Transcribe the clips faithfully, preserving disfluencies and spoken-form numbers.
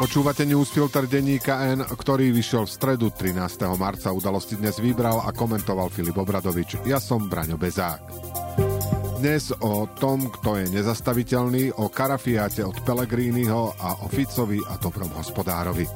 Počúvate Newsfilter denníka N, ktorý vyšiel v stredu trinásteho marca. Udalosti dnes vybral a komentoval Filip Obradovič. Ja som Braňo Bezák. Dnes o tom, kto je nezastaviteľný, o karafiáte od Pellegriniho a o Ficovi a dobrom hospodárovi.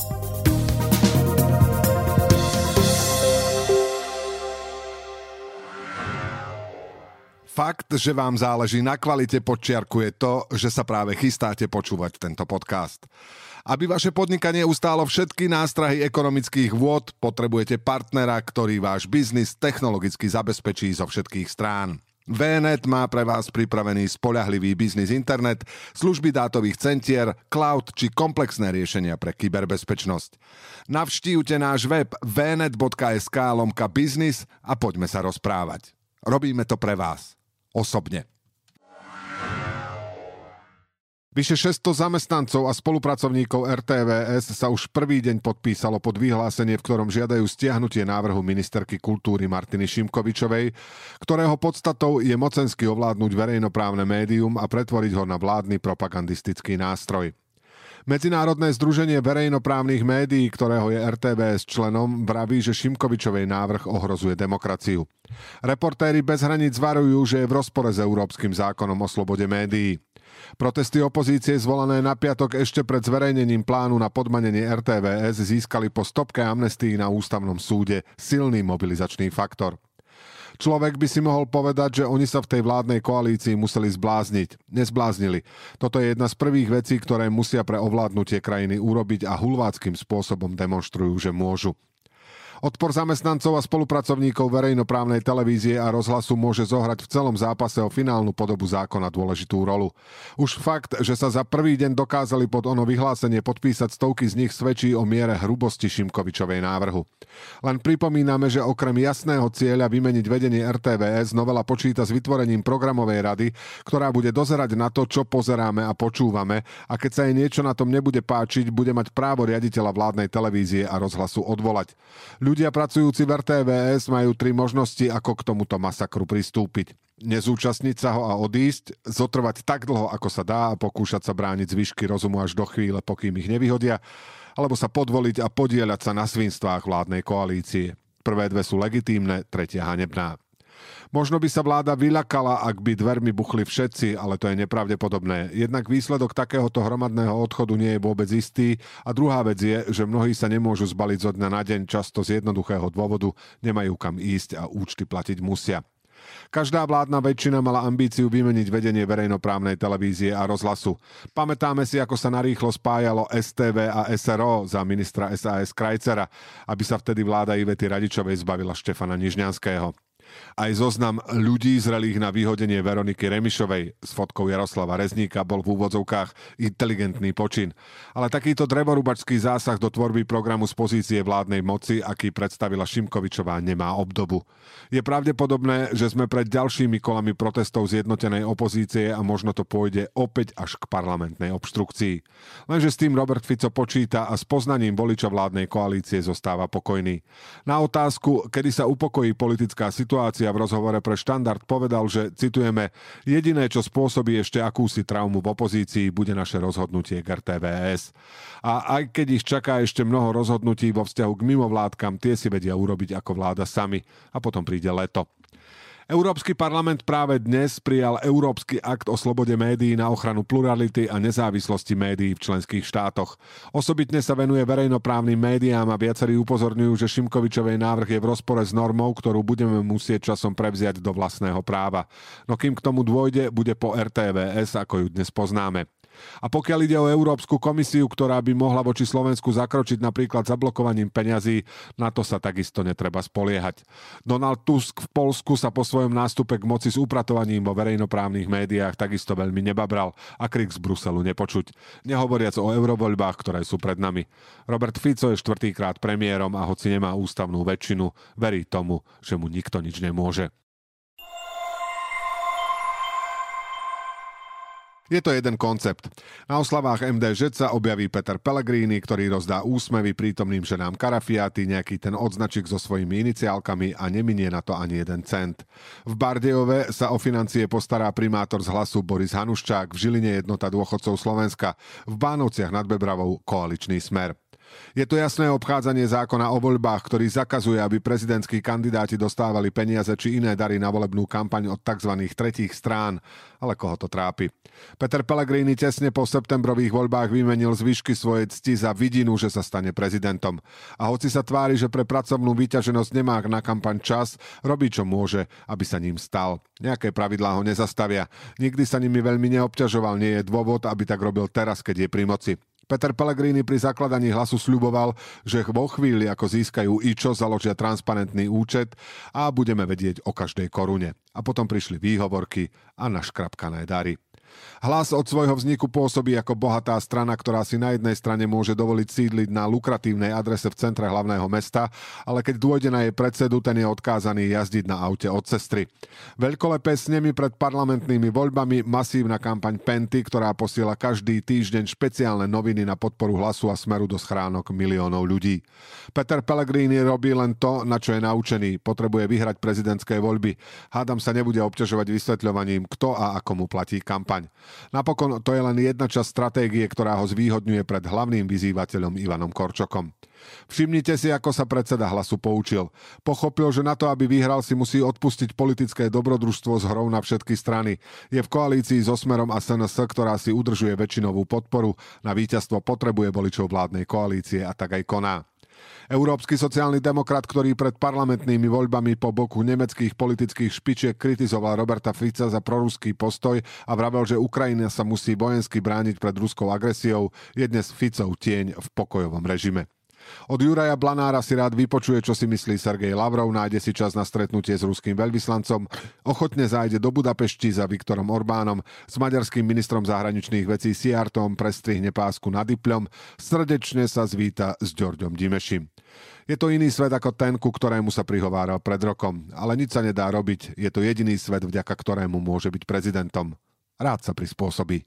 Fakt, že vám záleží na kvalite, podčiarkuje to, že sa práve chystáte počúvať tento podcast. Aby vaše podnikanie ustálo všetky nástrahy ekonomických vôd, potrebujete partnera, ktorý váš biznis technologicky zabezpečí zo všetkých strán. vé net má pre vás pripravený spoľahlivý biznis internet, služby dátových centier, cloud či komplexné riešenia pre kyberbezpečnosť. Navštívte náš web v net bodka es ká lomka biznis a poďme sa rozprávať. Robíme to pre vás. Osobne. Vyše šesťsto zamestnancov a spolupracovníkov er té vé es sa už prvý deň podpísalo pod vyhlásenie, v ktorom žiadajú stiahnutie návrhu ministerky kultúry Martiny Šimkovičovej, ktorého podstatou je mocensky ovládnuť verejnoprávne médium a pretvoriť ho na vládny propagandistický nástroj. Medzinárodné združenie verejnoprávnych médií, ktorého je er té vé es členom, vraví, že Šimkovičovej návrh ohrozuje demokraciu. Reportéri bez hraníc varujú, že je v rozpore s európskym zákonom o slobode médií. Protesty opozície zvolané na piatok ešte pred zverejnením plánu na podmanenie er té vé es získali po stopke amnestii na ústavnom súde silný mobilizačný faktor. Človek by si mohol povedať, že oni sa v tej vládnej koalícii museli zblázniť. Nezbláznili. Toto je jedna z prvých vecí, ktoré musia pre ovládnutie krajiny urobiť a hulváckym spôsobom demonštrujú, že môžu. Odpor zamestnancov a spolupracovníkov verejnoprávnej televízie a rozhlasu môže zohrať v celom zápase o finálnu podobu zákona dôležitú rolu. Už fakt, že sa za prvý deň dokázali pod ono vyhlásenie podpísať stovky z nich, svedčí o miere hrubosti Šimkovičovej návrhu. Len pripomíname, že okrem jasného cieľa vymeniť vedenie er té vé es, novela počíta s vytvorením programovej rady, ktorá bude dozerať na to, čo pozeráme a počúvame, a keď sa jej niečo na tom nebude páčiť, bude mať právo riaditeľa vládnej televízie a rozhlasu odvolať. Ľudia pracujúci v er té vé es majú tri možnosti, ako k tomuto masakru pristúpiť. Nezúčastniť sa ho a odísť, zotrvať tak dlho, ako sa dá a pokúšať sa brániť zvyšky rozumu až do chvíle, pokým ich nevyhodia, alebo sa podvoliť a podieľať sa na svinstvách vládnej koalície. Prvé dve sú legitímne, tretia hanebná. Možno by sa vláda vyľakala, ak by dvermi buchli všetci, ale to je nepravdepodobné. Jednak výsledok takéhoto hromadného odchodu nie je vôbec istý a druhá vec je, že mnohí sa nemôžu zbaliť zo dňa na deň, často z jednoduchého dôvodu, nemajú kam ísť a účty platiť musia. Každá vládna väčšina mala ambíciu vymeniť vedenie verejnoprávnej televízie a rozhlasu. Pamätáme si, ako sa narýchlo spájalo es té vé a es er ó za ministra es a es Krajcera, aby sa vtedy vláda Ivety Radičovej zbavila Štefana Nižňanského. Aj zoznam ľudí zrelých na vyhodenie Veroniky Remišovej s fotkou Jaroslava Rezníka bol v úvodzovkách inteligentný počin. Ale takýto drevorubačský zásah do tvorby programu z pozície vládnej moci, aký predstavila Šimkovičová, nemá obdobu. Je pravdepodobné, že sme pred ďalšími kolami protestov zjednotenej opozície a možno to pôjde opäť až k parlamentnej obštrukcii. Lenže s tým Robert Fico počíta a s poznaním voliča vládnej koalície zostáva pokojný. Na otázku, kedy sa upokojí politická situácia, v rozhovore pre Štandard povedal, že, citujeme, jediné, čo spôsobí ešte akúsi traumu v opozícii, bude naše rozhodnutie k er té vé es. A aj keď ich čaká ešte mnoho rozhodnutí vo vzťahu k mimovládkam, tie si vedia urobiť ako vláda sami a potom príde leto. Európsky parlament práve dnes prijal Európsky akt o slobode médií na ochranu plurality a nezávislosti médií v členských štátoch. Osobitne sa venuje verejnoprávnym médiám a viacerí upozorňujú, že Šimkovičovej návrh je v rozpore s normou, ktorú budeme musieť časom prevziať do vlastného práva. No kým k tomu dôjde, bude po er té vé es, ako ju dnes poznáme. A pokiaľ ide o Európsku komisiu, ktorá by mohla voči Slovensku zakročiť napríklad zablokovaním peňazí, na to sa takisto netreba spoliehať. Donald Tusk v Poľsku sa po svojom nástupe k moci s upratovaním vo verejnoprávnych médiách takisto veľmi nebabral a krik z Bruselu nepočuť. Nehovoriac o eurovoľbách, ktoré sú pred nami. Robert Fico je štvrtýkrát premiérom a hoci nemá ústavnú väčšinu, verí tomu, že mu nikto nič nemôže. Je to jeden koncept. Na oslavách em dé žé sa objaví Peter Pellegrini, ktorý rozdá úsmevy prítomným ženám karafiáty, nejaký ten odznačik so svojimi iniciálkami a neminie na to ani jeden cent. V Bardejove sa o financie postará primátor z Hlasu Boris Hanuščák, v Žiline Jednota dôchodcov Slovenska, v Bánovciach nad Bebravou Koaličný Smer. Je to jasné obchádzanie zákona o voľbách, ktorý zakazuje, aby prezidentskí kandidáti dostávali peniaze či iné dary na volebnú kampaň od tzv. Tretích strán. Ale koho to trápi? Peter Pellegrini tesne po septembrových voľbách vymenil zvyšky svojej cti za vidinu, že sa stane prezidentom. A hoci sa tvári, že pre pracovnú vyťaženosť nemá na kampaň čas, robí čo môže, aby sa ním stal. Nejaké pravidlá ho nezastavia. Nikdy sa nimi veľmi neobťažoval, nie je dôvod, aby tak robil teraz, keď je pri moci. Peter Pellegrini pri zakladaní Hlasu sľuboval, že vo chvíli, ako získajú IČO, založia transparentný účet a budeme vedieť o každej korune. A potom prišli výhovorky a naškrapkané dary. Hlas od svojho vzniku pôsobí ako bohatá strana, ktorá si na jednej strane môže dovoliť sídliť na lukratívnej adrese v centre hlavného mesta, ale keď dôjde na jej predsedu, ten je odkázaný jazdiť na aute od sestry. Veľkolepé snemy pred parlamentnými voľbami, masívna kampaň Penty, ktorá posiela každý týždeň špeciálne noviny na podporu Hlasu a Smeru do schránok miliónov ľudí. Peter Pellegrini robí len to, na čo je naučený. Potrebuje vyhrať prezidentské voľby. Hádam sa nebude obťažovať vysvetľovaním, kto a ako mu platí kampaň. Napokon to je len jedna časť stratégie, ktorá ho zvýhodňuje pred hlavným vyzývateľom Ivanom Korčokom. Všimnite si, ako sa predseda Hlasu poučil. Pochopil, že na to, aby vyhral, si musí odpustiť politické dobrodružstvo s hrou na všetky strany. Je v koalícii so Smerom a es en es, ktorá si udržuje väčšinovú podporu. Na víťazstvo potrebuje voličov vládnej koalície a tak aj koná. Európsky sociálny demokrat, ktorý pred parlamentnými voľbami po boku nemeckých politických špičiek kritizoval Roberta Fica za proruský postoj a vravel, že Ukrajina sa musí vojensky brániť pred ruskou agresiou, je dnes Ficov tieň v pokojovom režime. Od Juraja Blanára si rád vypočuje, čo si myslí Sergej Lavrov, nájde si čas na stretnutie s ruským veľvyslancom, ochotne zájde do Budapešti za Viktorom Orbánom, s maďarským ministrom zahraničných vecí Siartom prestrihne pásku nad Ipľom, srdečne sa zvíta s Ďorďom Dimešim. Je to iný svet ako ten, ku ktorému sa prihováral pred rokom, ale nič sa nedá robiť, je to jediný svet, vďaka ktorému môže byť prezidentom. Rád sa prispôsobí.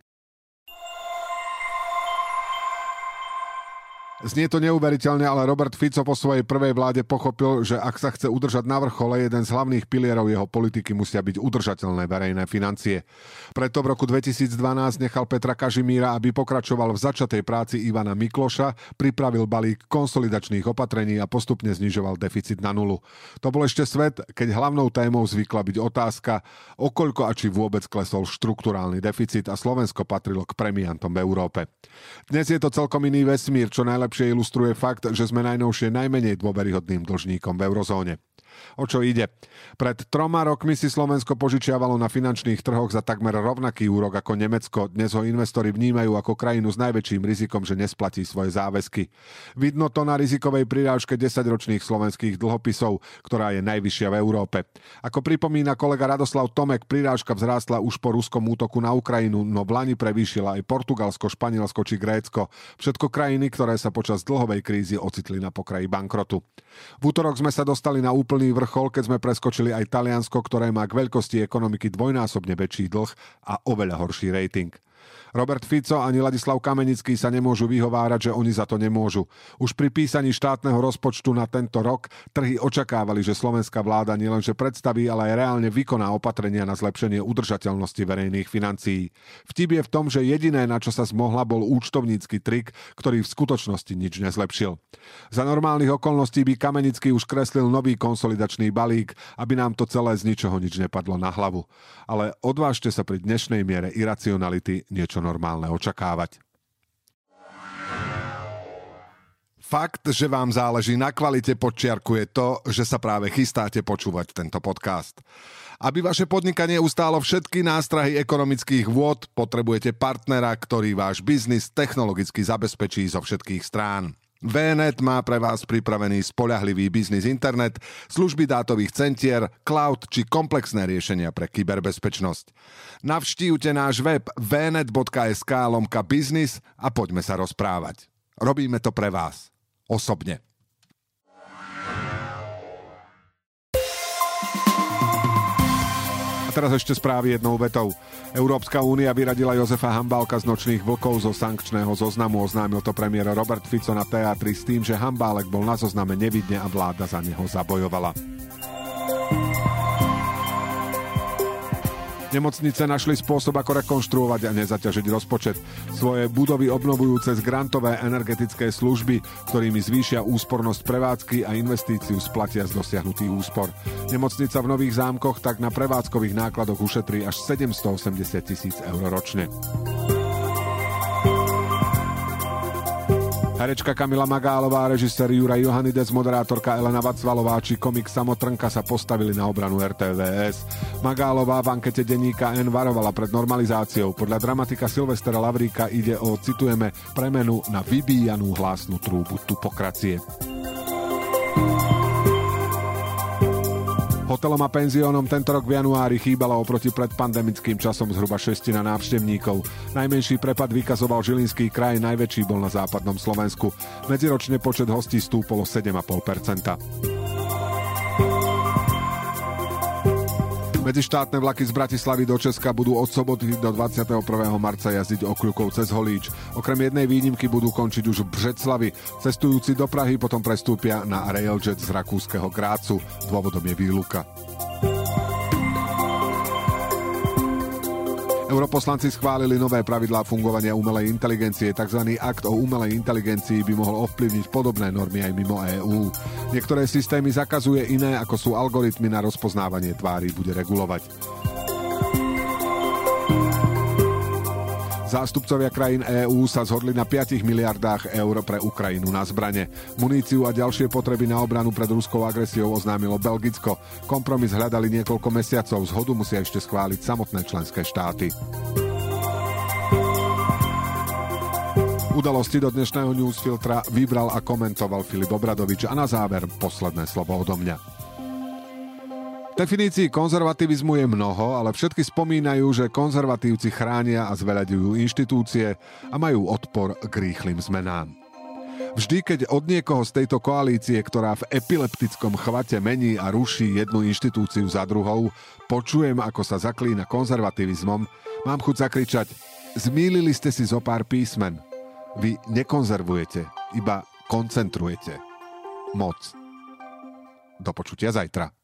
Znie to neuveriteľne, ale Robert Fico po svojej prvej vláde pochopil, že ak sa chce udržať na vrchole, jeden z hlavných pilierov jeho politiky musia byť udržateľné verejné financie. Preto v roku dvetisícdvanásť nechal Petra Kažimíra, aby pokračoval v začatej práci Ivana Mikloša, pripravil balík konsolidačných opatrení a postupne znižoval deficit na nulu. To bol ešte svet, keď hlavnou témou zvykla byť otázka, o koľko a či vôbec klesol štrukturálny deficit a Slovensko patrilo k premiantom v Európe. Dnes je to celkom iný vesmír, čo najlepšie ilustruje fakt, že sme najnovšie najmenej dôveryhodným dlžníkom v eurozóne. O čo ide? Pred troma rokmi si Slovensko požičiavalo na finančných trhoch za takmer rovnaký úrok ako Nemecko. Dnes ho investori vnímajú ako krajinu s najväčším rizikom, že nesplatí svoje záväzky. Vidno to na rizikovej prirážke desaťročných slovenských dlhopisov, ktorá je najvyššia v Európe. Ako pripomína kolega Radoslav Tomek, prirážka vzrástla už po ruskom útoku na Ukrajinu, no v lani prevýšila aj Portugalsko, Španielsko či Grécko. Všetko krajiny, ktoré sa počas dlhovej krízy ocitli na pokraji bankrotu. V útorok sme sa dostali na úplný vrchol, keď sme preskočili aj Taliansko, ktoré má k veľkosti ekonomiky dvojnásobne väčší dlh a oveľa horší rating. Robert Fico ani Ladislav Kamenický sa nemôžu vyhovárať, že oni za to nemôžu. Už pri písaní štátneho rozpočtu na tento rok trhy očakávali, že slovenská vláda nielenže predstaví, ale aj reálne vykoná opatrenia na zlepšenie udržateľnosti verejných financií. Vtip je v tom, že jediné, na čo sa zmohla, bol účtovnícky trik, ktorý v skutočnosti nič nezlepšil. Za normálnych okolností by Kamenický už kreslil nový konsolidačný balík, aby nám to celé z ničoho nič nepadlo na hlavu. Ale odvážte sa pri dnešnej miere iracionality niečo normálne očakávať. Fakt, že vám záleží na kvalite, podčiarkuje to, že sa práve chystáte počúvať tento podcast. Aby vaše podnikanie ustálo všetky nástrahy ekonomických vôd, potrebujete partnera, ktorý váš biznis technologicky zabezpečí zo všetkých strán. vé net má pre vás pripravený spoľahlivý biznis internet, služby dátových centier, cloud či komplexné riešenia pre kyberbezpečnosť. Navštívte náš web w n e t bodka s k lomka biznis a poďme sa rozprávať. Robíme to pre vás. Osobne. teraz ešte správy jednou vetou. Európska únia vyradila Jozefa Hambálka z nočných vlkov zo sankčného zoznamu. Oznámil to premiér Robert Fico na té á tri s tým, že Hambálek bol na zozname nevidne a vláda za neho zabojovala. Nemocnice našli spôsob, ako rekonštruovať a nezaťažiť rozpočet. Svoje budovy obnovujú cez grantové energetické služby, ktorými zvýšia úspornosť prevádzky a investíciu splatia z dosiahnutých úspor. Nemocnica v Nových Zámkoch tak na prevádzkových nákladoch ušetrí až sedemstoosemdesiat tisíc eur ročne. Herečka Kamila Magálová, režisér Juraj Johannidec, moderátorka Elena Vacvalová či komik Samotrnka sa postavili na obranu er té vé es. Magálová v ankete denníka N varovala pred normalizáciou. Podľa dramatika Silvestra Lavríka ide o, citujeme, premenu na vybíjanú hlásnu trúbu tupokracie. Hotelom a penziónom tento rok v januári chýbalo oproti predpandemickým časom zhruba šestina návštevníkov. Najmenší prepad vykazoval Žilinský kraj, najväčší bol na západnom Slovensku. Medziročne počet hostí stúpol o sedem celá päť percenta. Medzištátne vlaky z Bratislavy do Česka budú od soboty do dvadsiateho prvého marca jazdiť okľukou cez Holíč. Okrem jednej výnimky budú končiť už v Břeclavi. Cestujúci do Prahy potom prestúpia na Railjet z rakúskeho Grácu. Dôvodom je výluka. Europoslanci schválili nové pravidlá fungovania umelej inteligencie. Takzvaný akt o umelej inteligencii by mohol ovplyvniť podobné normy aj mimo EÚ. Niektoré systémy zakazuje, iné, ako sú algoritmy na rozpoznávanie tvári, bude regulovať. Zástupcovia krajín EÚ sa zhodli na päť miliardách eur pre Ukrajinu na zbrane. Muníciu a ďalšie potreby na obranu pred ruskou agresiou oznámilo Belgicko. Kompromis hľadali niekoľko mesiacov, zhodu musia ešte schváliť samotné členské štáty. Udalosti do dnešného newsfiltra vybral a komentoval Filip Obradovič a na záver posledné slovo odo mňa. Definícií konzervativizmu je mnoho, ale všetky spomínajú, že konzervatívci chránia a zveľaďujú inštitúcie a majú odpor k rýchlym zmenám. Vždy, keď od niekoho z tejto koalície, ktorá v epileptickom chvate mení a ruší jednu inštitúciu za druhou, počujem, ako sa zaklína konzervativizmom, mám chuť zakričať: zmýlili ste si zo pár písmen. Vy nekonzervujete, iba koncentrujete moc. Do počutia zajtra.